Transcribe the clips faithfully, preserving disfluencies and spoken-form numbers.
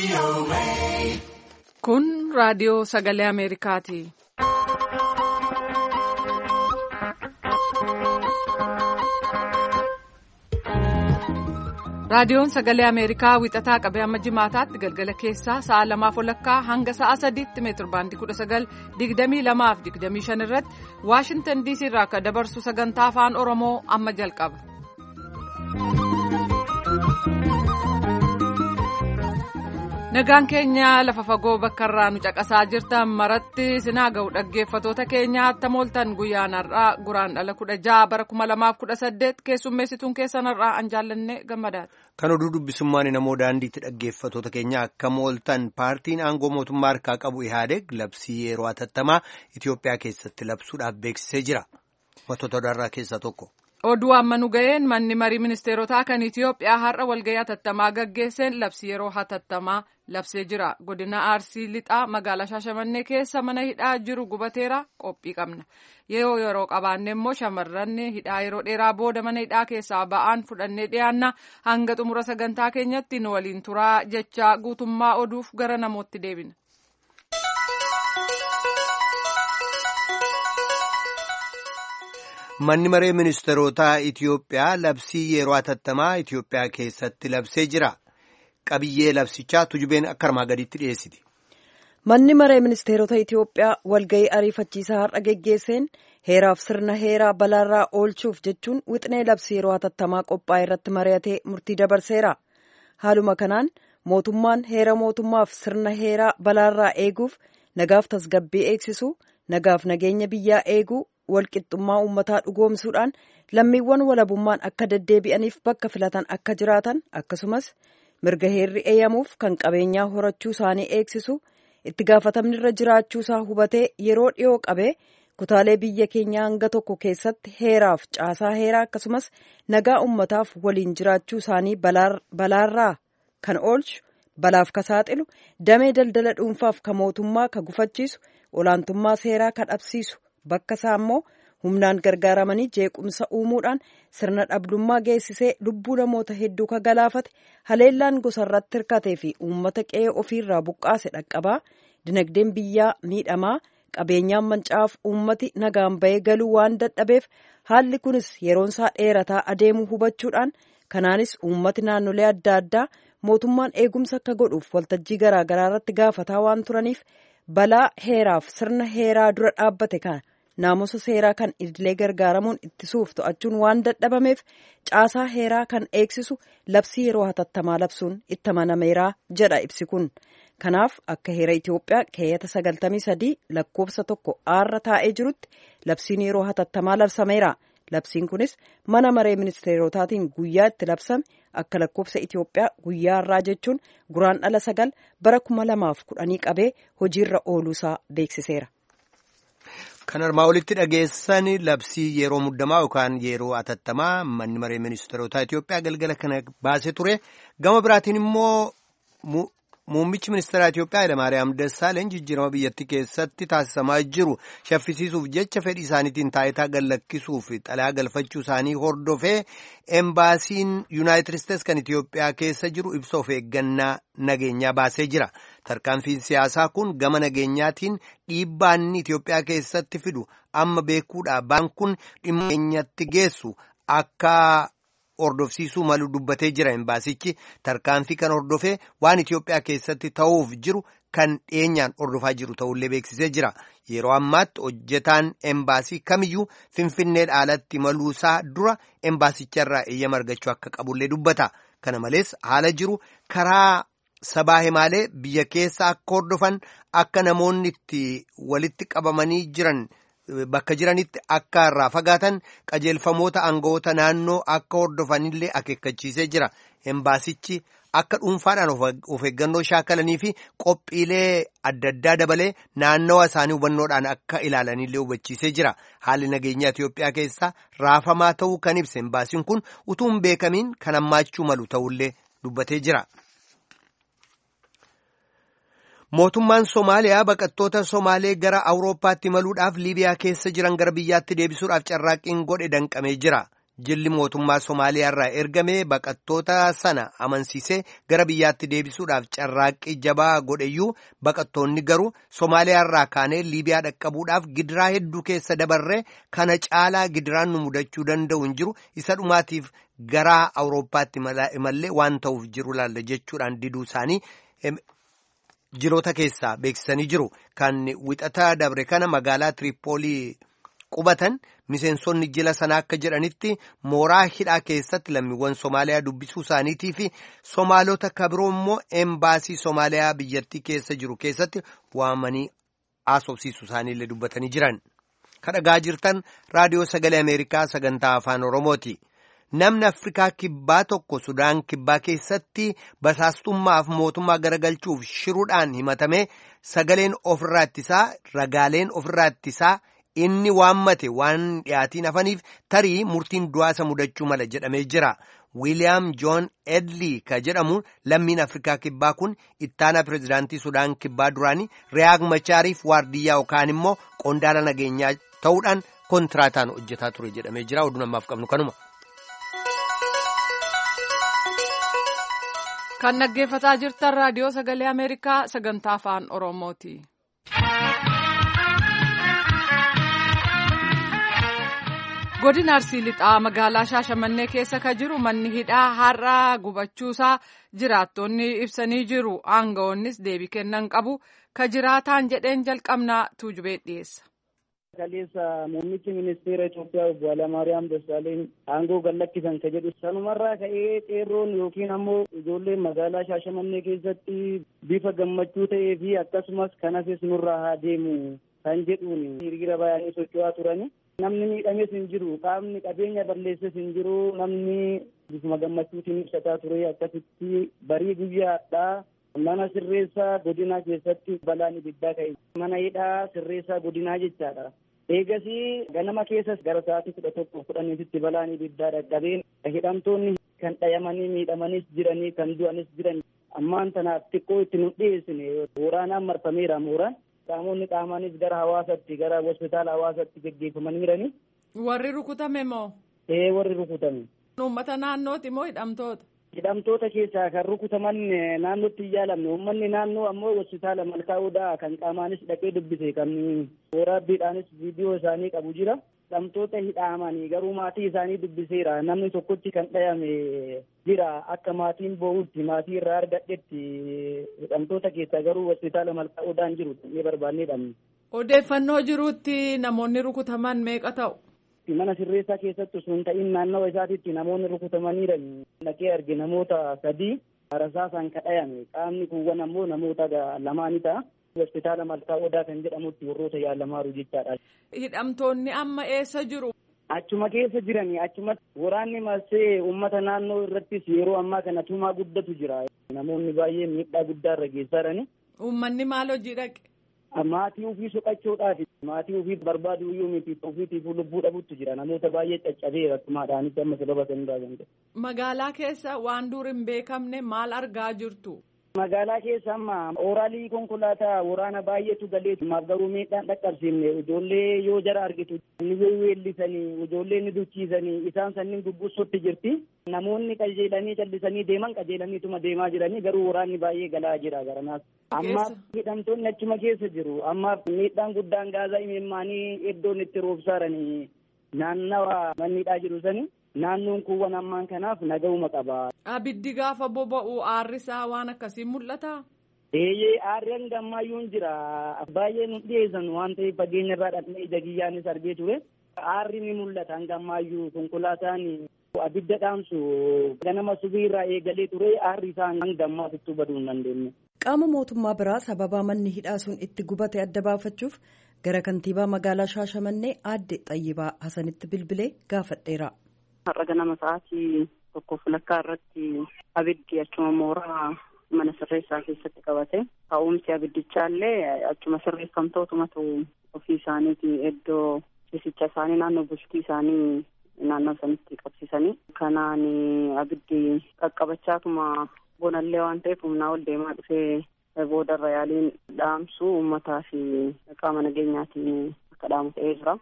Kun raadiyoo sagalee Ameerikaati. Raadiyoon sagalee Ameerikaa wixataa qabee amma jimaataatti galgala keessaa sa'a lamaaf walakkaa hanga sa'a sadiitti meetir baandii kudha sagal digdamii lamaaf digdamii shan irratti Waashintan Diisii irraa akka dabarsu sagantaa afaan Oromoo amma jalqaba. Nagaan keenya lafa fagoo bakka irraa nu caqasaa jirtan maratti sinaa ga'u dhaggeeffatoota keenya attam ooltan guyyaan har'aa guraandhala kudha ja'a bara kuma lamaaf kudha saddeet keessummeessituun keessan har'aa an jaallanne gammadaati. Kan oduu dubbisummaan namoo daandiitti dhaggeeffatoota keenya akkam ooltan paartiin aangoo mootummaa harkaa qabu Ihaadeg labsii yeroo hatattamaa Itoophiyaa keessatti labsuudhaaf beeksisee jira. Matoota odaarraa keessaa tokko. Oduu amma nu ga'een manni marii ministeerotaa kan Itoophiyaa har'a walga'ii hatattamaa gaggeesseen labsii yeroo hatattamaa labsee jira. Godina Arsii Lixaa magaalaa Shaashamannee keessa mana hidhaa jiru gubateera qophii qabna. Yeroo yeroo qabaanne immoo shamarran hidhaa yeroo dheeraa booda mana hidhaa keessaa ba'aan fudhannee dhiyaanna hanga xumura sagantaa keenyatti nu waliin turaa jecha guutummaa oduuf gara namootti deebina. Manni maree ministeerotaa Itoophiyaa labsii yeroo hatattamaa Itoophiyaa keessatti labsee jira. Qabiyyee labsichaa tujubeen akka armaa gadiitti dhiyeessiti. Manni maree ministeerota Itoophiyaa walga'ii ariifachiisaa har'a geggeesseen heeraaf sirna heeraa balaarraa oolchuuf jechuun wixinee labsii yeroo hatattamaa qophaa'e irratti mari'atee murtii dabarseera. Haaluma kanaan mootummaan heera mootummaaf sirna heeraa balaarraa eeguuf nagaaf tasgabbii eegsisuu, nagaaf nageenya biyyaa eeguu, walqixxummaa uummataa dhugoomsuudhaan lammiiwwan walabummaan akka deddeebi'aniif bakka filatan akka jiraatan akkasumas mirga heerri eeyyamuuf kan qabeenyaa horachuu isaanii eegsisu itti gaafatamni irra jiraachuusaa hubatee yeroo dhiyoo qabee kutaalee biyya keenyaa hanga tokko keessatti heeraaf caasaa heeraa akkasumas nagaa uummataaf waliin jiraachuu isaanii balaarraa kan oolchu balaaf ka saaxilu damee daldala dhuunfaaf ka mootummaa ka gufachiisu olaantummaa seeraa ka dhabsiisu bakka isaa immoo humnaan gargaaramanii jeequmsa uumuudhaan sirna dhabdummaa geessisee lubbuu namoota hedduu ka galaafate haleellaan gosarratti hirkatee fi uummata qe'ee ofiirraa buqqaase dhaqqabaa dinagdeen biyyaa miidhamaa qabeenyaan mancaa'aaf uummati nagaan bahee galuu waan dadhabeef haalli kunis yeroonsaa dheerataa adeemuu hubachuudhaan kanaanis uummati naannolee adda addaa mootummaan eegumsa akka godhuuf waltajjii garaagaraa irratti gaafataa waan turaniif balaa heeraaf sirna heeraa dura dhaabbate kana naamusa seeraa kan idilee gargaaramuun ittisuuf to'achuun waan dadhabameef caasaa heeraa kan eegsisu labsii yeroo hatattamaa labsuun itti amanameeraa jedha ibsi kun. Kanaaf akka heera Itoophiyaa keeyyata sagaltamii sadii lakkoofsa tokko aarra taa'ee jirutti labsiin yeroo hatattamaa labsameera. Labsiin kunis mana maree ministeerotaatiin guyyaa itti labsame akka lakkoofsa Itoophiyaa guyyaa har'aa jechuun guraandhala sagal bara kuma lamaaf kudhanii qabee hojiirra ooluusaa beeksiseera. Kan armaa olitti dhageessan labsii yeroo muddamaa yookaan yeroo hatattamaa manni maree ministeerotaa Itoophiyaa galgala kana baasee ture. Gama biraatiin immoo muummichi ministeeraa Itoophiyaa Hayilamaariyaam Dassaaleny jijjiirama biyyattii keessatti taasisamaa jiru shaffisiisuuf jecha fedhii isaaniitiin taayitaa gallakkisuuf xalayaa galfachuu isaanii hordofee embaasiin Yuunaayitid Isteets kan Itoophiyaa keessa jiru ibsa of eeggannaa nageenyaa baasee jira. Tarkaanfiin siyaasaa kun gama nageenyaatiin dhiibbaa inni Itoophiyaa keessatti fidu amma beekuudha. Baan kun dhimma nageenyatti geessu akka hordofsiisuu malu dubbatee jira. Embaasichi tarkaanfii kan hordofee waan Itoophiyaa keessatti ta'uuf jiru kan dhiyeenyaan hordofaa jiru ta'ullee beeksisee jira. Yeroo ammaatti hojjetaan embaasii kamiyyuu Finfinnee alatti maluusaa dura embaasicharraa eeyyama argachuu akka qabullee dubbata. Kana malees haala jiru karaa sabaa himaalee biyya keessa akka hordofan akka namoonni itti walitti qabamanii jiran bakka jiranitti akka irraa fagaatan qajeelfamoota aangawoota naannoo akka hordofanillee akeekkachiisee jira. Embaasichi akka dhuunfaadhaan of eeggannoo shaakalanii fi qophiilee adda addaa dabalee naannawa isaanii hubannoodhaan akka ilaalanillee hubachiisee jira. Haalli nageenyaa Itoophiyaa keessaa raafamaa ta'uu kan ibse embaasiin kun utuu hin beekamiin kan hammaachuu malu ta'ullee dubbatee jira. Mootummaan Somaaliyaa baqattoota Somaalee gara Awurooppaatti imaluudhaaf Liibiyaa keessa jiran gara biyyaatti deebisuudhaaf carraaqqiin godhe danqamee jira. jilli mootummaa Somaaliyaa irraa ergame baqattoota sana amansiisee gara biyyaatti deebisuudhaaf carraaqqii jabaa godheyyuu baqattoonni garuu Somaaliyaa irraa kaanee Liibiyaa dhaqqabuudhaaf gidiraa hedduu keessa dabarree kana caalaa gidiraan nu mudachuu danda'u hin jiru isa dhumaatiif gara Awurooppaatti imallee waan ta'uuf jiru laalla jechuudhaan diduu isaanii jiloota keessaa beeksisanii jiru. Kan wixataa dabre kana magaalaa Tiripoolii qubatan miseensonni jila sanaa akka jedhanitti mooraa hidhaa keessatti lammiiwwan Somaaliyaa dubbisuu isaaniitii fi Somaalota kabiroo immoo embaasii Somaaliyaa biyyattii keessa jiru keessatti waamanii haasofsiisuu isaaniillee dubbatanii jiran. Kadhagaa jirtan raadiyoo sagalee Ameerikaa sagantaa afaan Oromooti. Namni Afrikaa kibbaa tokko Sudaan kibbaa keessatti basaastummaaf mootummaa garagalchuuf shiruudhaan himatame sagaleen ofirraa ittisaa ragaaleen ofirraa ittisaa inni waammate waan dhiyaatiin hafaniif tarii murtiin du'aasa mudachuu mala jedhamee jira. Wiiliyaam Joon Edlii ka jedhamu lammiin Afrikaa kibbaa kun ittaanaa pireezidaantii Sudaan kibbaa duraanii Riyaak Machaariif waardiyyaa yookaan immoo qondaala nageenyaa ta'uudhaan kontiraataan hojjetaa ture jedhamee jira. Oduu namaaf qabnu kanuma. Kan dhaggeeffataa jirtan raadiyoo sagalee Ameerikaa sagantaa afaan Oromooti. Godina Arsii Lixaa magaalaa Shaashamannee keessa ka jiru manni hidhaa har'a gubachuusaa jiraattonni ibsanii jiru. Aangawoonnis deebii kennan qabu. Ka jiraataan jedheen jalqabnaa tuujubee dhiyeessa. Kaleessa muummichi ministeera Itoophiyaa obbo Hayilamaariyaam Dassaaleny aangoo gadhiisan ka jedhu sanumarraa ka'ee qeerroon yookiin ammoo ijoolleen magaalaa Shaashamannee keessatti bifa gammachuu ta'ee fi akkasumas kanafis nurraa haa deemu kan jedhuun hiriira baay'ee socho'aa turani. Namni miidhames hin jiru, qaamni qabeenya balleesses hin jiru, namni bifuma gammachuutiin ibsataa ture. Akkasitti barii guyyaadhaa mana sirreessaa godinaa keessatti balaan ibiddaa ka'e. Mana hidhaa sirreessaa godinaa jechaadha. Eegasii ganama keessas gara sa'aatii kudha tokko kudhaniititti balaan ibiddaa dhaqqabeen hidhamtoonni kan dhayamanii miidhamanis jiranii kan du'anis jiran. Ammaan tanaaf xiqqoo itti nu dhiyeessine waraanaan marfameera mooraan. Qaamonni qaamaanis gara hawaasatti gara hospitaala hawaasatti geggeeffamanii jiranii. Warri rukutame moo? Ee warri rukutame. Uummata naannooti moo hidhamtoota? Hidhamtoota keessaa kan rukutaman naannootti hin yaalamne. Uummanni naannoo ammoo hospitaala Malkaa Odaa kan qaamaanis dhaqee dubbise kan waraabbiidhaanis viidiyoo isaanii qabu jira. Hidhamtoota hidhamanii garuu maatii isaanii dubbiseera. Namni tokkotti kan dhayame jira akka maatiin boo'utti maatii irraa argadhetti hidhamtoota keessaa garuu hospitaala Malkaa Odaan jiru ni barbaannee dhabne. Odeeffannoo jiruutti namoonni rukutaman meeqa ta'u? Mana sirreessaa keessatti osoo hin ta'in naannawa isaatiitti namoonni rukutamaniidha. Dhaqee arge namoota sadii rasaasaan kadhayame. Qaamni kuuwwan ammoo namoota lamaanii ta'a. Hospitaala Malkaa Odaa kan jedhamutti warroota yaalamaaru jechaadha. Hidhamtoonni amma eessa jiru? Achuma keessa jiranii achuma waraanni marsee uummata naannoo irrattis yeroo ammaa kana tumaa guddatu jira. Namoonni baay'ee miidhaa guddaa irra geessaa jirani. Uummanni maal hojii dhaqe? Maatii ofii soqachuudhaaf maatii ofii barbaadu iyyuu miti ofiitiif lubbuu dhabutti jira. Namoota baay'ee caccabeera tumaadhaanitti amma sababa san irraa. Magaalaa keessa waan dur hin beekamne maal argaa jirtu? Magaalaa keessa amma ooraalii konkolaataa waraana baay'eetu galee maaf garuu miidhaan dhaqqabsiifne ijoollee yoo jara argitu ni weellisanii ijoollee ni duchiisanii isaan sanniin dubbusotti jirti. Namoonni qajeelanii callisanii deeman qajeelaniituma deemaa jiranii garuu waraanni baay'ee galaa jira garanaas. Amma hidhamtoonni achuma keessa jiru. Amma miidhaan guddaan gaazaa imimmaanii iddoon itti roobsaaranii naannawa mannidhaa jiru sani. Naannoon kuuwwan ammaan kanaaf nagahuma qaba. Abiddi gaafa boba'u aarrisaa waan akkasii mul'ata? Eeyyee aarreen gammaayyuun jira. Baay'ee nu dhiyeessan waan ta'eef fageenya irraa dhaqnee ija kiyyaanis argee ture. Aarri ni mul'ata hangammaayyuu konkolaataan abidda dhaamsu ganama subii irraa eegalee ture aarri isaan hangammaatittuu baduu hin dandeenye. Qaama mootummaa biraa sababaa manni hidhaa sun itti gubate adda baafachuuf gara kantiibaa magaalaa Shaashamannee aadde Xayyibaa Hasanitti bilbilee gaafadheera. Har'a ganama sa'aatii tokko fulakkaa irratti abiddi achuma mooraa mana sirreessaa keessatti qabate. Ka'umsi abiddichallee achuma sirreeffamtootumatu ofii isaaniiti iddoo ciisicha isaanii naannoo bultii isaanii naannoo sanitti qabsiisanii. Kanaan abiddi qaqqabachaatuma bonallee waan ta'eef humnaa ol deemaa dhufee boodarra yaaliin dhaamsu uummataa fi qaama nageenyaatiin akka dhaamu ta'ee jira.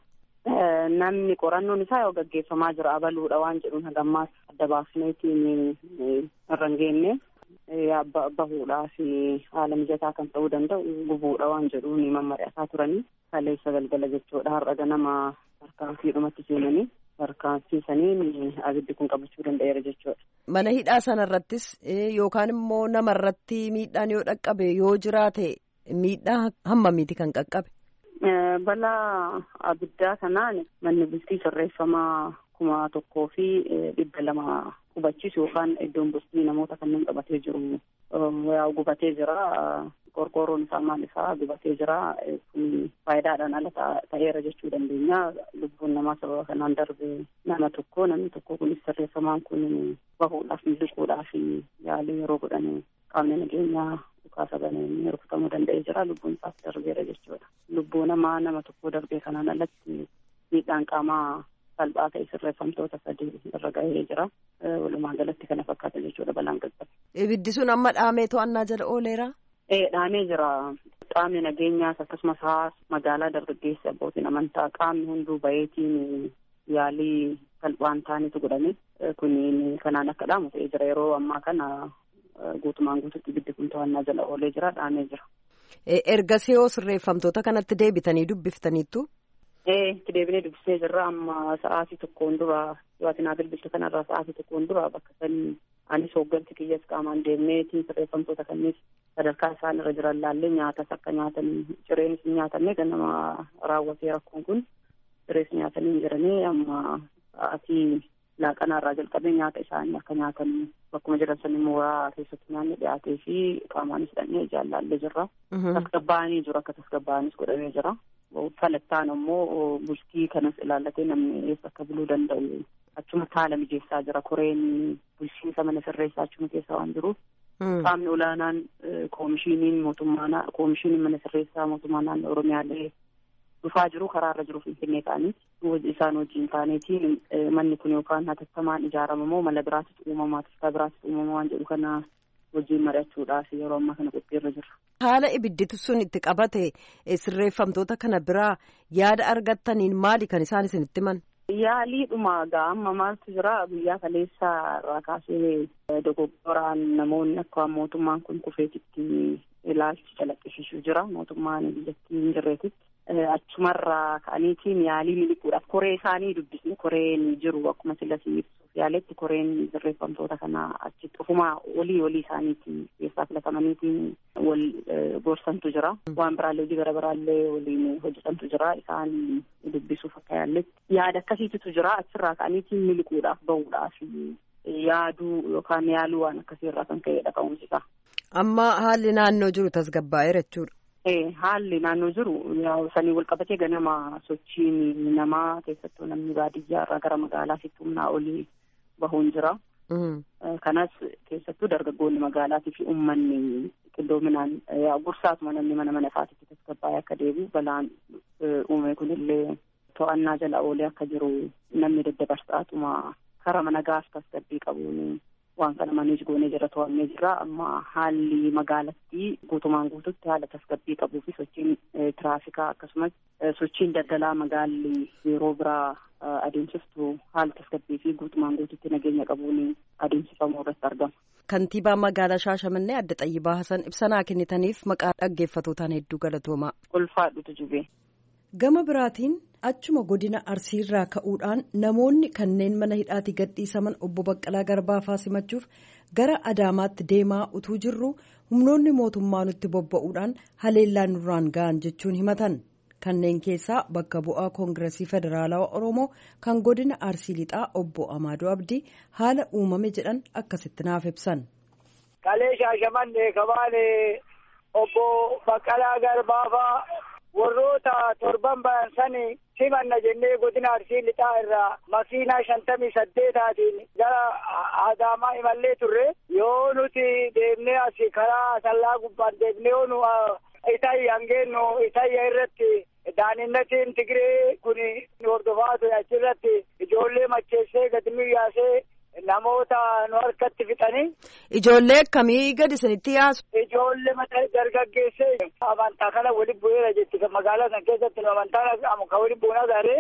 namni qorannoon isaa yoo gaggeeffamaa jira abaluudha waan jedhuun hagammaas adda baafneetiin irra hin geenye bahuudhaa fi haala mijataa kan ta'uu danda'u gubuudha waan jedhuun mammari'ataa turanii kaleessa galgala jechuudha. Har'a ganama tarkaanfiidhumatti seenanii tarkaanfiisaniin abiddi kun qabachuu danda'eera jechuudha. Mana hidhaa sanarrattis yookaan immoo namarratti miidhaan yoo dhaqqabe yoo jiraate miidhaa hammamiiti kan qaqqabe? Balaa abiddaa kanaan manni bultii sirreeffamaa kuma tokkoo fi dhibba lama qubachiisu yookaan iddoon bultii namoota kanneen qabatee jiru gubatee jira. Qorqoorroon isaa maal isaa gubatee jira. Kun faayidaadhaan ala ta'eera jechuu dandeenya. Lubbuun namaa sababa kanaan darbe nama tokko namni tokko kunis sirreeffamaan kun bahuudhaaf miliquudhaaf yaalii yeroo godhan qaamni nageenyaa dhukaasa baneen rukutamuu danda'ee jira. Lubbuun isaas darbeera jechuudha. Lubbuu namaa nama tokko darbee kanaan alatti miidhaan qaamaa salphaa ta'e sirreeffamtoota sadii irra gahee jira. Walumaa galatti kana fakkaata jechuudha balaan qaqqabe. Ibiddi sun amma dhaamee to'annaa jala ooleera? Ee dhaamee jira. Qaamni nageenyaas akkasumas hawaasa magaalaa dargaggeessi abbootiin amantaa qaamni hunduu baheetiin yaalii salphaan ta'anitu godhame. Kun kanaan akka dhaamu ta'ee jira. Yeroo ammaa kana guutumaan guututti ibiddi kun to'annaa jala oolee jira, dhaamee jira. Ergasii yoo sirreeffamtoota kanatti deebitanii dubbiftaniittu? Ee itti deebinee dubbisee jirra. Amma sa'aatii tokkoon dura waatinaa bilbiltu kanarraa sa'aatii tokkoon dura bakka sanii anis hoogganti kiyyas qaamaan deemneetiin sirreeffamtoota kannis sadarkaa isaan irra jiran laallee nyaatas akka nyaatan cireenis hin nyaatanne ganama raawwatee rakkoon kun cirees nyaatanii jiranii amma sa'aatii laaqanaarraa jalqabee nyaata isaanii akka nyaatan bakkuma jiran sanii mooraa keessatti nyaanni dhiyaatee fi qaamaanis hidhannee ijaan laallee jirra. Tasgabbaa'anii jiru akka tasgabbaa'anis godhamee jira. Falattaan immoo bultii kanas ilaallatee namni eessa akka buluu danda'u achuma haala mijeessaa jira. Koreen bulchiinsa mana sirreessaa achuma keessa waan jiruuf qaamni olaanaan koomishiniin mootummaa koomishiniin mana sirreessaa mootummaa naannoo Oromiyaallee dhufaa jiru karaarra jiru Finfinnee ta'anii isaan wajjin taaneetiin manni kun yookaan hatattamaan ijaaramamoo mala biraatti uumamaa tasaa biraatti uumamaa waan jedhu kana wajjin mari'achuudhaaf yeroo ammaa kana qophiirra jira. Haala ibidditu sun itti qabate sirreeffamtoota kana biraa yaada argattaniin maali kan isaan isinitti himan? Yaaliidhuma ga'amma maaltu jira guyyaa kaleessaa irraa kaasee dogoggoraan namoonni akka mootummaan kun kufeetitti ilaalchi calaqqisiisuu jira. Mootummaan biyyattii hin jirreetitti achumarraa ka'aniitiin yaalii miliquudhaaf koree isaanii dubbisne koreen jiru akkuma sillasii ibsuuf yaaletti koreen sirreeffamtoota kana achitti ofumaa olii olii isaaniitiin keessaa filatamaniitiin wal gorsantu jira. Waan biraallee hojii gara biraallee waliin hojjetantu jira. Isaan dubbisuuf akka yaalletti yaada akkasiitu jira. Achirraa ka'aniitiin miliquudhaaf bahuudhaaf yaaduu yookaan yaaluu waan akkasiirraa kan ka'edha ka'umsisaa. Amma haalli naannoo jiru tasgabbaa'eera jechuudha. Ee haalli naannoo jiru sanii wal qabatee ganama sochiin namaa keessattuu namni baadiyyaa irraa gara magaalaatti humnaa olii bahuun jira. Kanas keessattuu dargaggoonni magaalaatii fi uummanni qindoominaan gursaatuma namni mana mana isaatitti tasgabbaa'ee akka deebi'u balaan uume kunillee to'annaa jala oolee akka jiru namni daddabarsaatuma karaa nagaas tasgabbii qabuun waan kana manis goonee jira to'annee jira. Amma haalli magaalattii guutumaan guututti haala tasgabbii qabuu fi sochiin tiraafikaa akkasumas sochiin daldalaa magaalli yeroo biraa adeemsiftu haala tasgabbii fi guutumaan guututti nageenya qabuun adeemsifamuu irratti argama. Kantiibaa magaalaa Shaashamannee Adde Xayyibaa Hasan ibsanaa kennitaniif maqaa dhaggeeffatootaan hedduu galatoomaa. Ulfaadhutu jubee. Gama biraatiin achuma godina Arsiirraa ka'uudhaan namoonni kanneen mana hidhaatii gadhiisaman obbo Baqqalaa Garbaafaa simachuuf gara Adaamaatti deemaa utuu jirru humnoonni mootummaa nutti bobba'uudhaan haleellaan nurraan ga'an jechuun himatan. Kanneen keessaa bakka bu'aa Koongireesii Federaalawaa Oromoo kan godina Arsii Lixaa obbo Amaadoo Abdii haala uumame jedhan akkasitti naaf ibsan. Kalee Shaashamannee kabaane obbo Baqqalaa Garbaafaa warroota torban bayan sani simanna jennee godina Arsii Lixaa irraa makiinaa shantamii saddeetaatiin gara Adaamaa imallee turre yoo nuti deemnee asii karaa sallaa gubbaan deemnee yoo nu Itayya hangeennu Itayya irratti daaninnatiin Tigiree kun hordofaa ture achirratti ijoollee macheessee gadi yaasee namoota nu harkatti fixanii. Ijoollee akkamii gadi isinitti yaasu? Ijoollee mata dargaggeessee amantaa kana waliin bu'eera jetti magaalaa san keessatti amantaan kan waliin bu'uun agarree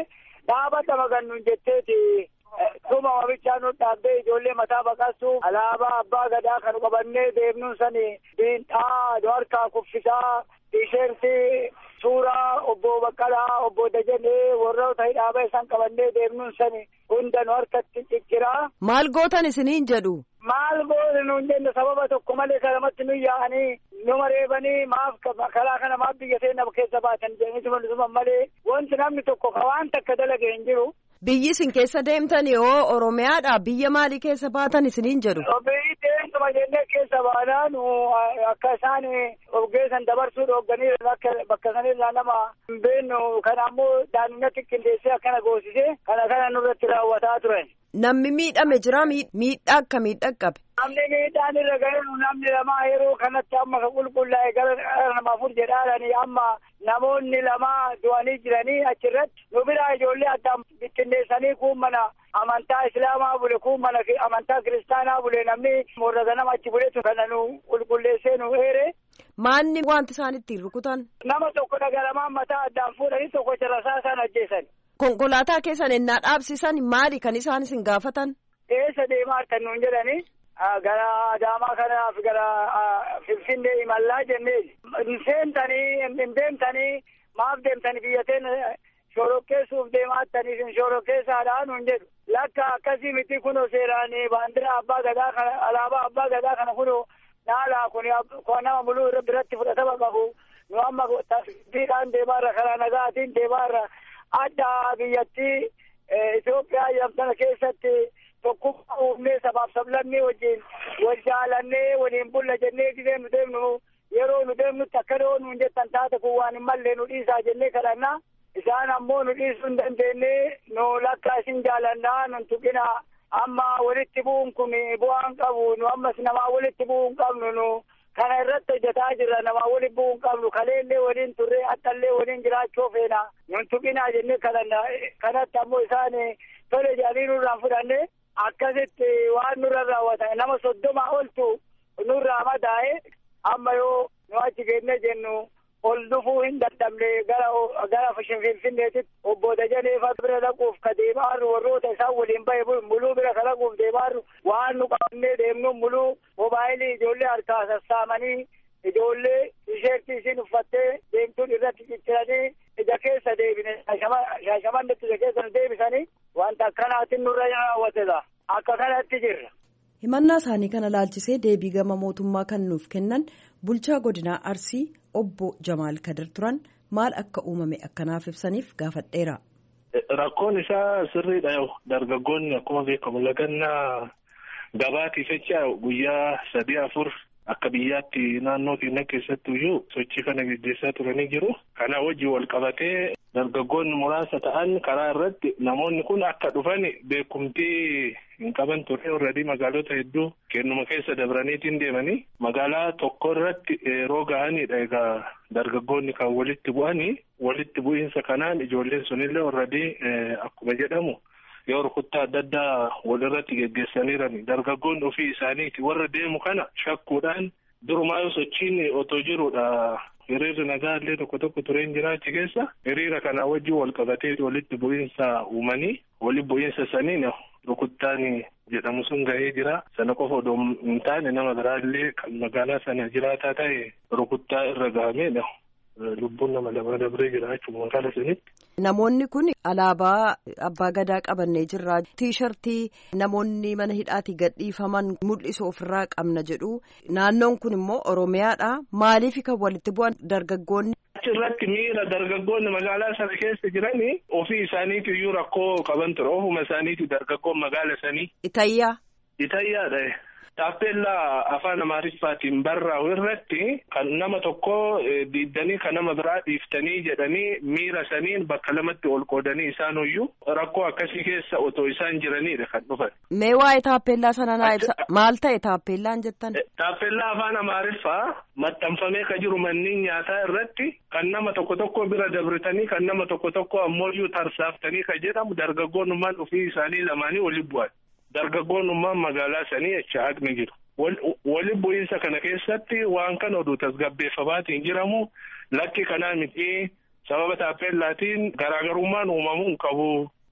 dhaabata magannuun jetteeti dhuma wamichaa nu dhaabbee ijoollee mataa baqassu alaabaa abbaa gadaa kan qabannee deemnuun sani diinxaa harkaa kuffisaa tiishertii suuraa obbo Baqqalaa obbo Dajanee warroota hidhaabaa isaan qabannee deemnuun sani hunda nu harkatti cicciraa. Maal gootan isiniin jedhu? Maal gootan nuun jenna sababa tokko malee kanamatti nu yaa'anii nu mareebanii maaf karaa kana maaf biyya seenaa keessa baatan jedhanii malee wanti namni tokko waan takka dalage hin jiru. Biyyi isin keessa deemtan yoo Oromiyaadha biyya maalii keessa baatan isiniin jedhu? Biyyi deemtuma jennee keessa baanaan akka isaan ogeessan dabarsuu dhooganii bakka sanirraa nama hin beeknu kana ammoo daandii qindeessee akkana goosisee kana kana nurratti raawwataa turan. Namni miidhame jira miidhaa akka miidhaa qabe. Namni miidhaan irra gaheeru namni lamaa yeroo kanatti amma ka qulqullaa'e gara nama afur jedhaadhanii amma namoonni lamaa du'anii jiranii achirratti nu biraa ijoollee addaan bittinneessanii kuun mana amantaa islaamaa bule kuun mana amantaa kiristaanaa bule namni morrata nama achi buletu kana nu qulqulleessee nu eere. Maanni wanti isaan ittiin rukutan? Nama tokko dhagalamaan mataa addaan fuudhanii tokko jalasaa isaan ajjeesan. Konkolaataa keessan ennaa dhaabsisan maali kan isaan isin gaafatan? Eessa deemaa artan nuun jedhanii gara Adaamaa kanaaf gara Finfinnee imallaa jennee seentanii hin deemtanii maaf deemtanii biyyateen shorokkeessuuf deemaa artanii isin shorokkeessaadhaa nuun jedhu. Lakka akkasii miti kunoo seeraanii baandiraa abbaa gadaa kana alaabaa abbaa gadaa kana kunoo naalaa kun nama muluu irra biratti fudhatama qabu nu amma tasbiidhaan deemaarra karaa nagaatiin deemaarra. Adda biyyattii Itoophiyaa yamtana keessatti tokkummaa uumnee sabaaf sablammii wajjin wal jaalannee waliin bulla jennee gisee nu deemnu yeroo nu deemnutti akka nuun jettan taate kun waan hin mallee nu dhiisaa jennee kadhanna isaan ammoo nu dhiisuu hin dandeenye nu lakka isin jaalannaa nun tuqina amma walitti bu'uun kun bu'aan qabu nu ammas namaa walitti bu'uun qabnu nu kana irratti hojjetaa jirra namaa waliin bu'uun qabnu kaleellee waliin turree attallee waliin jiraachuu feena nun tuqinaa jennee kanatti ammoo isaan tole jedhanii nurraan fudhanne akkasitti waan nurra raawwatan nama soddoma oltu nurraa madaa'e amma yoo nu achi geenne jennu ol dhufuu hin dadhabne gara gara Finfinneetitti obbo Dajanee bira dhaquuf ka deemaarru warroota isaan waliin bahe muluu bira ka dhaquuf deemaarru waan nu qabannee deemnu muluu moobaayilii ijoollee harkaa sassaamanii ijoollee tisheertii isin uffattee deemtuun irratti cicciranii ija keessa deebine shaashamannetti ija keessa nu deebisanii wanta akkanaatiin nurra raawwatedha akka kanatti jirra. Himannaa isaanii kana laalchisee deebii gama mootummaa kan nuuf kennan bulchaa godinaa Arsii obbo Jamaal Kadir turan maal akka uumame akkanaaf ibsaniif gaafadheera. Rakkoon isaa sirriidha dargaggoonni akkuma beekamu lagannaa gabaatiif jecha guyyaa sadii afur akka biyyaatti naannoo keenya keessatti iyyuu sochii kana gaggeessaa turanii jiru. Kana wajji wal qabatee dargaggoonni muraasa ta'an karaa irratti namoonni kun akka dhufan beekumtii hin qaban ture already magaalota hedduu kennuma keessa dabraniitiin deemanii magaalaa tokko irratti yeroo ga'anidha egaa dargaggoonni kan walitti bu'anii walitti bu'iinsa kanaan ijoolleen sunillee already akkuma jedhamu yoo rukuttaa adda addaa walirratti geggeessaniirani dargaggoonni ofii isaaniiti warra deemu kana shakkuudhaan durumaa sochiin otoo jiruudha. Hiriirri nagaa illee tokko tokko tureen jiraachi keessa hiriira kana wajjin wal qabatee walitti bu'iinsa uumanii walitti bu'iinsa saniin rukuttaan jedhamu sun gahee jira. Sana qofa odoo hin taane nama biraallee kan magaalaa sana jiraataa ta'e rukuttaa irra gahamedha. Lubbuun nama lama dabree jira jechuudha magaalaa sanitti. Namoonni kun alaabaa abbaa gadaa qabannee jirra. Tiishartii namoonni mana hidhaatii gadhiifaman mul'isu ofirraa qabna jedhu. Naannoon kun immoo Oromiyaadha. Maaliif kan walitti bu'an dargaggoonni? Achirratti miira dargaggoonni magaalaa sana keessa jiranii ofii isaaniitu iyyuu rakkoo qaban ture. Ofuma isaaniitu dargaggoon magaalaa sanii. Itayyaa. Itayyaadha. Taappellaa afaan Amaariffaatiin barraa'u irratti kan nama tokko diiddanii kan nama biraa dhiiftanii jedhanii miira saniin bakka lamatti ol qoodanii isaan iyyuu rakkoo akkasii keessa otoo isaan jiranidha kan dhufan. Mee waa'ee taappellaa sana naa ibsa maal ta'e taappellaan jettan? Taappellaa afaan Amaariffaa maxxanfamee ka jiru manneen nyaataa irratti kan nama tokko tokko bira dabritanii kan nama tokko tokko ammoo iyyuu tarsaaftanii ka jedhamu dargaggoonnummaan ofii isaanii lamaanii waliin bu'an. Dargaggoonnummaan magaalaa sanii jecha haqni jiru. Waliin bu'iinsa kana keessatti waan kan oduu tasgabbeeffamaatiin jiramu lakki kanaa miti sababa taappellaatiin garaagarummaan uumamuu hin qabu.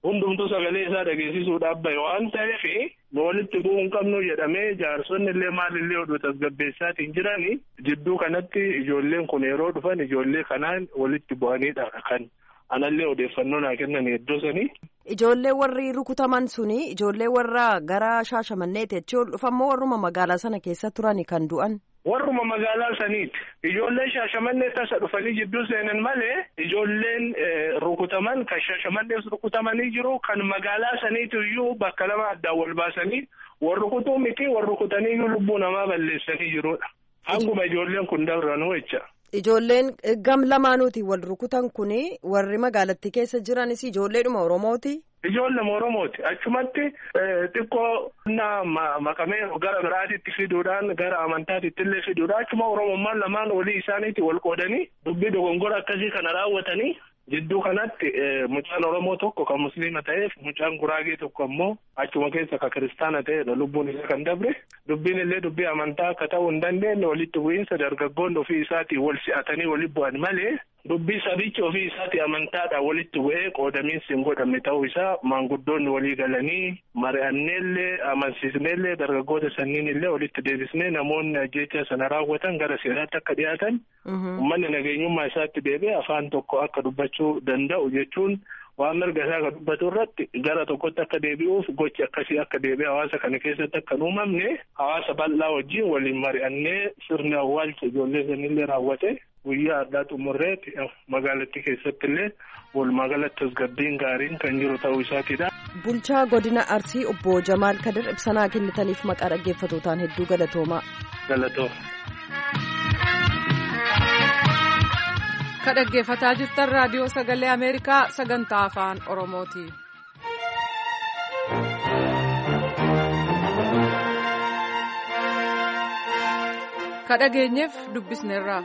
hundumtuu sagalee isaa dhageessisuudhaaf bahe waan ta'eef nu walitti bu'uu hin qabnu jedhamee jaarsonni illee maalillee oduu tasgabbeessaatiin jirani jidduu kanatti ijoolleen kun yeroo dhufan ijoollee kanaan walitti bu'aniidha kan anallee odeeffannoo naa kennan iddoo sanii. Ijoollee warri rukutaman suni ijoollee warra gara Shaashamanneeti achi ol dhufammoo warruma magaalaa sana keessa turani kan du'an. Warruma magaalaa saniiti. Ijoolleen Shaashamannee tasa dhufanii jidduu seenan malee ijoolleen rukutaman kan Shaashamannees rukutamanii jiru kan magaalaa saniitu iyyuu bakka lama addaan wal baasanii warri rukutuu miti warri rukutanii iyyuu lubbuu namaa balleessanii jirudha. Hanguma ijoolleen kun dabranuu jecha. Ijoolleen gam lamaanuuti wal rukutan kuni warri magaalattii keessa jiranis ijoolleedhuma Oromooti. Ijoollee Oromooti achumatti xiqqoo na makamee gara biraatitti fiduudhaan gara amantaatitti illee fiduudhaan achuma Oromummaan lamaan walii isaaniitti wal qoodanii dubbii dogongora akkasii kana raawwatanii jidduu kanatti mucaan Oromoo tokko kan musliima ta'eef mucaan Guraagee tokko ammoo achuma keessa kan kiristaana ta'edha lubbuun isaa kan dabre dubbiin illee dubbii amantaa akka ta'uu hin dandeenye walitti bu'iinsa dargaggoonni ofii isaatiin wal si'atanii walitti bu'an malee dubbii sabichi ofii isaati amantaadhaan walitti bu'ee qoodamiinsi hin godhamne ta'uu isaa maanguddoonni walii galanii mari'anneellee amansiisneellee dargaggoota sanniin illee walitti deebisnee namoonni ajjeechaa sana raawwatan gara seeraatti akka dhiyaatan uummanni nageenyummaa isaatti deebi'ee afaan tokko akka dubbachuu danda'u jechuun waan mirga isaa akka dubbatu irratti gara tokkotti akka deebi'uuf gochi akkasii akka deebi'e hawaasa kana keessatti akka hin uumamne hawaasa bal'aa wajjin waliin mari'annee sirni awwaalcha ijoollee sanillee raawwate. Guyyaa addaa xumurreeti magaalattii keessatti illee walumaa galatti tasgabbiin gaariin kan jiru ta'uu isaatiidha. Bulchaa godina Arsii obbo Jamaal Kadir ibsanaa kennitaniif maqaa dhaggeeffatootaan hedduu galatoomaa. Galatooma. Ka dhaggeeffataa jirtan raadiyoo sagalee Ameerikaa sagantaa afaan Oromooti. Ka dhageenyeef dubbisneerra.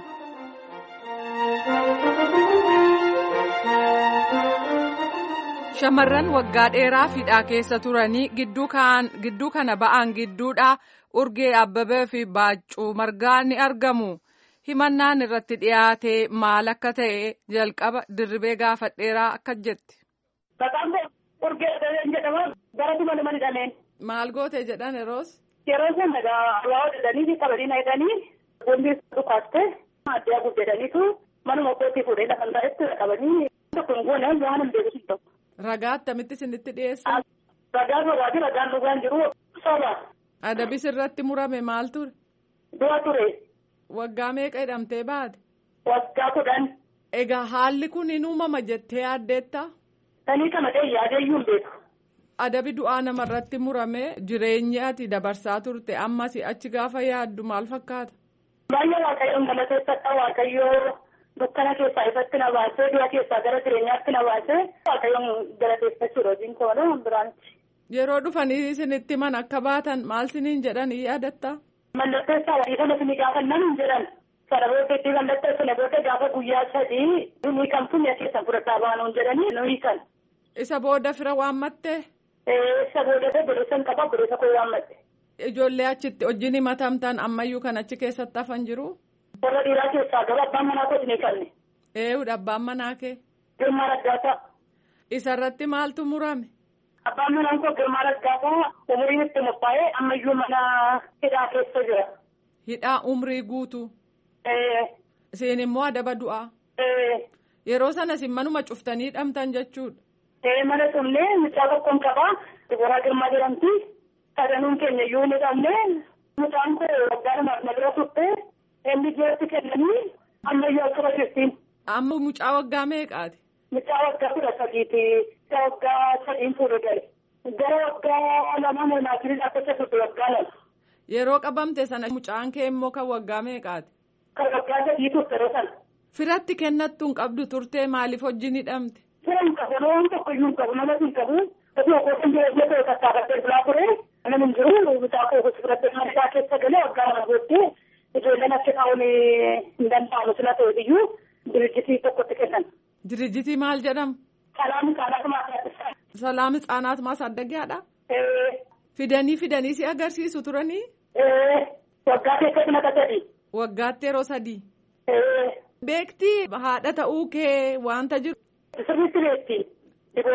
Shamarran waggaa dheeraa hidhaa keessa turanii gidduu kana ba'an gidduudhaa Urgee Abbabee fi Baaccuu Margaa ni argamu. Himannaan irratti dhiyaate maal akka ta'e jalqaba dirribee gaafadheeraa akka jetti. Maqaan Urgee Abbabee jedhama gara dhuma nama hidhameen. Maal goote jedhan yeroos? Yeroo sana waa jedhanii qabanii na hidhanii boombii dhukaaste addaa guddataniitu manuma kootii fuudhee lafa irratti qabanii tokko hin goone waan hin beeku tokko. Ragaa attamitti isinitti dhiyeessan? Ragaa sobaati ragaan dhugaan jiru soba. Adabis irratti murame maal ture? Du'a ture. Waggaa meeqa hidhamtee baate? Waggaa kudhan. Egaa haalli kun hin uumama jettee yaaddeetta? Tanii kana ta'e yaadayyuu hin beeku. Adabi du'aa namarratti murame jireenya ati dabarsaa turte ammas achi gaafa yaaddu maal fakkaata? Baay'ee waaqayyoon galateeffadha waaqayyoo dukkana keessaa ifatti na baasee du'a keessaa gara jireenyaatti na baasee waaqayyoon galateeffachuudha hojiin koodha biraanti. Yeroo dhufanii isinitti man akka baatan maal siniin jedhan yaadatta? Mallatteessaa walii kana sinii gaafannan hin jedhan. Sana booddee mallatteessa na booddee gaafa guyyaa sadii nuyi kamtu mi'a keessan fudhataa baanuun jedhanii nuyi kan. Isa booda fira waammattee? Isa booda godhessan qaba godhesa koo waammatte. Ijoollee achitti wajjin himatamtan ammayyuu kan achi keessatti hafan jiru? Warra dhiiraa keessaa gara abbaan manaa koo ni kanne. Eeyyudha abbaan manaa kee? Girmaa Raggaasaa. Isarratti maaltu murame? Abbaan manaa koo Girmaa Raggaasaa umriin itti mophaa'ee ammayyuu mana hidhaa keessa jira. Hidhaa umrii guutu? Ee. Isin immoo adaba du'aa? Ee. Yeroo sanas manuma cuftanii hidhamtan jechuudha? Ee mana tumnee mucaa tokkoon qabaa Diboraa Girmaa jedhamti. Sadanuun keenya iyyuu ni dhabnee mucaan koo waggaa lamaaf na bira turte inni jeetti kennanii ammayyuu akkuma jirtiin. Amma mucaa waggaa meeqaati? Mucaa waggaa kudha sadiiti. Mucaa waggaa sadiin fuudhu gale. Gara waggaa lama mormaatiinis akka turte waggaa lama. Yeroo qabamte sana mucaan kee immoo kan waggaa meeqaati? Kan waggaa sadii turte sana. Firatti kennattuun qabdu turtee maaliif wajjin hidhamte? Fira hin qabu nama tokko iyyuu hin qabu nama hin qabu. Osoo kootiin jireenya ta'e tattaafatee bulaa ture. Nama hin jiru mucaa koo fudhattee mana isaa keessa galee waggaa lama booddee ijoolleen achi taa'uun hin danda'amu sila ta'e iyyuu dirijjitii tokkotti kennan. Dirijjitii maal jedhamu? Salaam Hitsanaat Maasaddagyaa. Salaam Hitsanaat Maasaddagyaadha? Ee. Fidanii fidanii si agarsiisu turanii? Ee. Waggaa keessatti naqaa sadii. Waggaatti yeroo sadii? Ee. Beektii haadha ta'uu kee wanta jiru? Sirriitti beekti. Diboraa.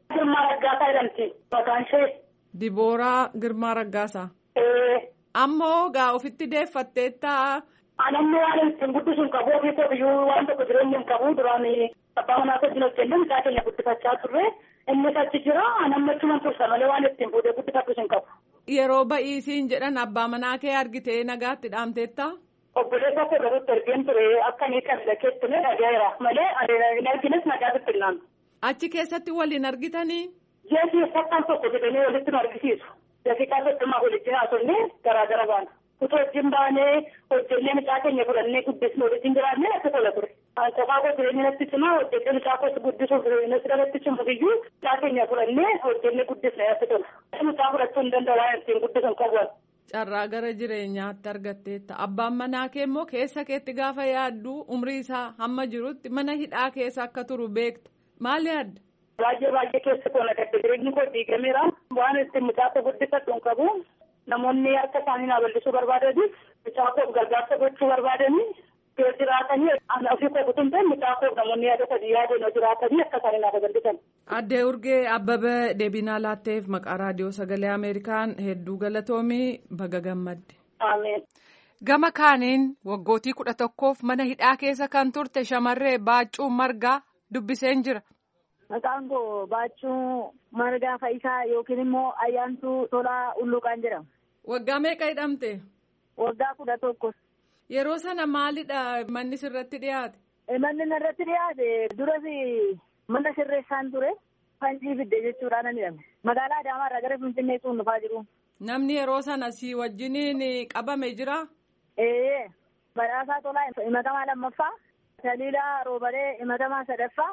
Girmaa Raggaasaa jedhamti maqaan ishee. Dibooraa Girmaa Raggaasaa. Ammoo gaa ofitti deeffatteettaa. Anamni waan ittiin guddisuun qabu ofii koo biyyuu waan tokko jireenya hin qabu duraan abbaa manaa wajjin hojjennee isaa keenya guddifachaa turre innis achi jira anamni achumaan tursa malee waan ittiin fuudhee guddifachuu hin qabu. Yeroo ba'iisiin jedhan abbaa manaa kee argitee nagaatti dhaamteettaa? Obboleessa koo garuutti argeen ture akka inni qabila keessume dhagaa'eera malee hin argines nagaatti illaan. Achi keessatti waliin argitanii? Jeesii fakkaan tokko jedhanii walitti nu argisiisu. Daqiiqaa soddomaa walitti haasofnee garaa gara baana. Utuu wajjin baanee hojjennee mucaa keenya fudhannee guddisnee walitti jiraannee akka tola ture. Kophaa koo jireenya natti cimaa hojjennee mucaa koo guddisuuf natti dhalatti cimu iyyuu mucaa keenya fudhannee hojjennee guddisnee akka tola. Mucaa fudhachuu hin danda'u waan ittiin guddisan qabu. Carraa gara jireenyaatti argatteetta. Abbaan manaa kee immoo keessa keetti gaafa yaaddu umrii isaa hamma jirutti mana hidhaa keessa akka turu beekta. Maal yaadda? Baay'ee baay'ee keessa koo nagatte jireenyi koo diigameera. Waan ittiin mucaa koo guddifadhu hin qabu. Namoonni harka isaanii naa bal'isuu barbaadanii mucaa koo gargaarsa gochuu barbaadanii yoo jiraatanii ofii koo kutuun mucaa koo namoonni yaada sadii yaadeen yoo jiraatanii akka isaanii naa bal'isan. Addee Urgee Abbabee deebinaa laatteef maqaa raadiyoo sagalee Ameerikaan hedduu galatoomii baga gammadde. Ameen. Gama kaaniin waggootii kudha tokkoof mana hidhaa keessa kan turte shamarree Baaccuu Margaa dubbiseen jira. Maqaan koo Baachuu Margaa Fayisaa yookiin immoo Ayyaantuu Tolaa Ulluqaan jedhama. Waggaa meeqa hidhamte? Waggaa kudha tokko. Yeroo sana maalidha manni sirratti dhiyaate? Manni sirratti dhiyaate duras mana sirreessaan ture fanjii fidde jechuudhaan ni hidhame. Magaalaa Adaamaarraa gara Finfinnee tuun dhufaa jiru. Namni yeroo sana si wajjiniin qabame jira? Ee Badhaasaa Tolaa himatamaa lammaffaa. Taliilaa Roobalee himatamaa sadaffaa.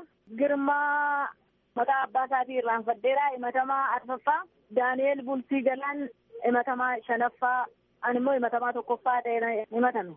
Girmaa maqaa abbaa isaatii irraanfaddeeraa himatamaa arfaffaa. Daani'eel Bultii Galaan himatamaa shanaffaa. Ani immoo himatamaa tokkoffaa ta'ee himatame.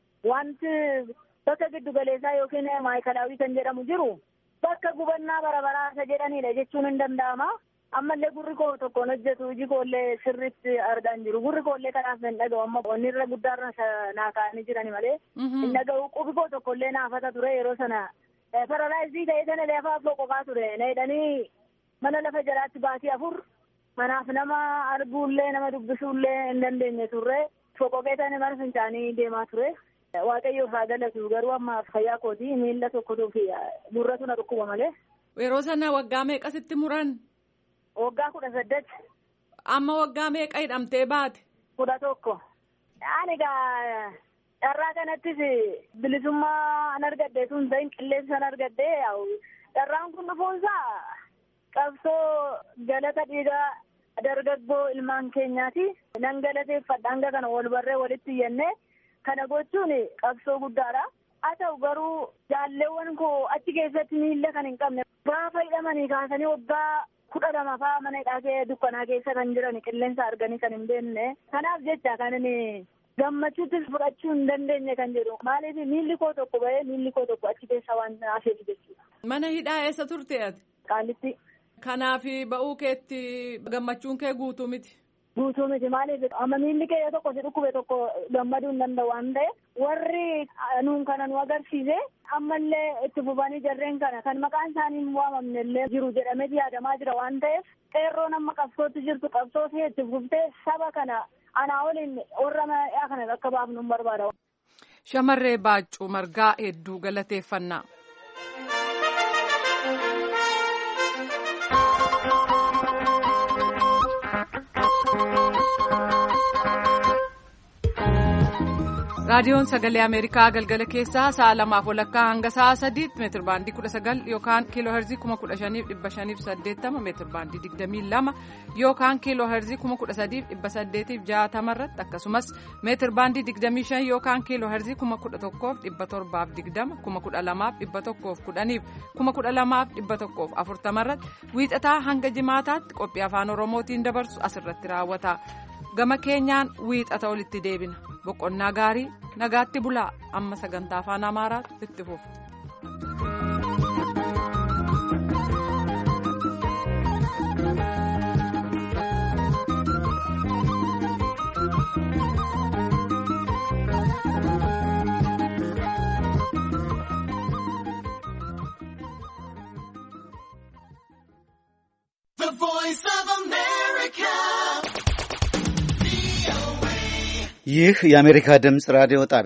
Wanti bakka giddu galeessaa yookiin maayikalaawii kan jedhamu jiru bakka gubannaa bara baraasa jedhanidha jechuun hin danda'ama. Ammallee gurri koo tokkoon hojjetu iji koollee sirriitti argaa hin jiru. Gurri koollee kanaaf hin dhaga'u amma onni irra guddaarra naa kaa'anii jirani malee. Hin dhaga'u qubi koo tokkollee naafata ture yeroo sana. Paralaayizii ta'ee sana lafa afoo qofaa ture. Na hidhanii mana lafa jalaatti baatii afur manaaf nama arguullee nama dubbisuullee hin dandeenye turre. Foqoqee sana mana fincaanii deemaa ture. Waaqayyoof haa galatu garuu amma fayyaa kootii miila tokkotuu fi gurratu na dhukkuba malee. Yeroo sana waggaa meeqasitti muran? Waggaa kudha saddeet. Amma waggaa meeqa hidhamtee baate? Kudha tokko. Ani egaa carraa kanattis bilisummaa an argadde sun ta'in qilleensa an argadde carraan kun dhufuunsaa qabsoo galata dhiigaa dargaggoo ilmaan keenyaati. Nan galateeffadha hanga kana wal barree walitti iyyannee kana gochuun qabsoo guddaadha. Haa ta'u garuu jaalleewwan koo achi keessatti miila kan hin qabne gaafa hidhamanii kaasanii waggaa kudha lama fa'aa mana hidhaa dukkanaa keessa kan jiran qilleensa arganii kan hin beekne. Kanaaf jecha kan inni gammachuuttis fudhachuu hin dandeenye kan jedhu. Maaliif miilli koo tokko bahee miilli koo tokko achi keessa waan hafeef jechuudha. Mana hidhaa eessa turte ati? Qaalitti. Kanaaf ba'uu keetti gammachuun kee guutuu miti? Guutuu miti maaliif amma miilli kee tokko si dhukkube tokko gammaduu hin danda'u waan ta'eef warri nuun kana nu agarsiise ammallee itti fufanii jarreen kana kan maqaan isaanii hin waamamne illee jiru jedhamee yaadamaa jira waan ta'eef qeerroon amma qabsootti jirtu qabsoo ishee itti fuftee saba kana anaa waliin warra mana kana akka baafnu hin barbaada. Shamarree Baaccuu Margaa hedduu galateeffannaa. raadiyoon sagalee ameerikaa galgala keessaa sa'a lamaaf walakkaa hanga sa'a sadiitti meetir baandii kudha sagal yookaan kiiloo herzii kuma kudha shaniif dhibba shaniif saddeettama meetir baandii digdamii lama yookaan kiiloo herzii kuma kudha sadiif dhibba saddeetiif jaatama irratti akkasumas meetir baandii digdamii shan yookaan kiiloo herzii kuma kudha tokkoof dhibba torbaaf digdama kuma kudha lamaaf dhibba tokkoof kudhaniif kuma kudha lamaaf dhibba tokkoof afurtama irratti wiixataa hanga jimaataatti qophii afaan oromootiin dabarsu asirratti raawwata. Gama keenyaan wiixata olitti deebina boqonnaa gaarii nagaatti bulaa amma sagantaa afaan amaaraatti itti fufu. ይህ የአሜሪካ ድምፅ ራዲዮ ጣቢያ